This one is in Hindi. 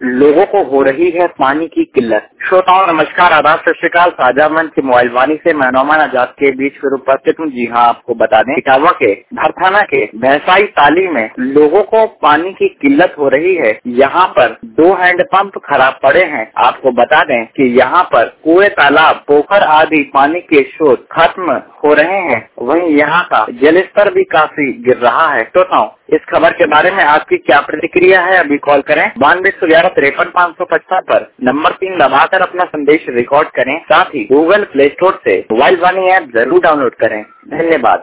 लोगों को हो रही है पानी की किल्लत। श्रोताओं नमस्कार, आदाब, सत श्री अकाल। साझा मंच की मोबाइल वाणी से मैं नौमान आजाद के बीच फिर उपस्थित हूँ। जी हाँ, आपको बता दें इटावा के भरथाना के भैंसाई ताली में लोगों को पानी की किल्लत हो रही है। यहाँ पर 2 हैंडपंप खराब पड़े हैं। आपको बता दें कि यहाँ पर कुएं, तालाब, पोखर आदि पानी के स्रोत खत्म हो रहे हैं। वहीं यहाँ का जल स्तर भी काफी गिर रहा है। श्रोताओं, इस खबर के बारे में आपकी क्या प्रतिक्रिया है? अभी कॉल करें 9211-53-555 पर नंबर 3 दबाकर अपना संदेश रिकॉर्ड करें। साथ ही गूगल प्ले स्टोर से मोबाइल वाणी ऐप जरूर डाउनलोड करें। धन्यवाद।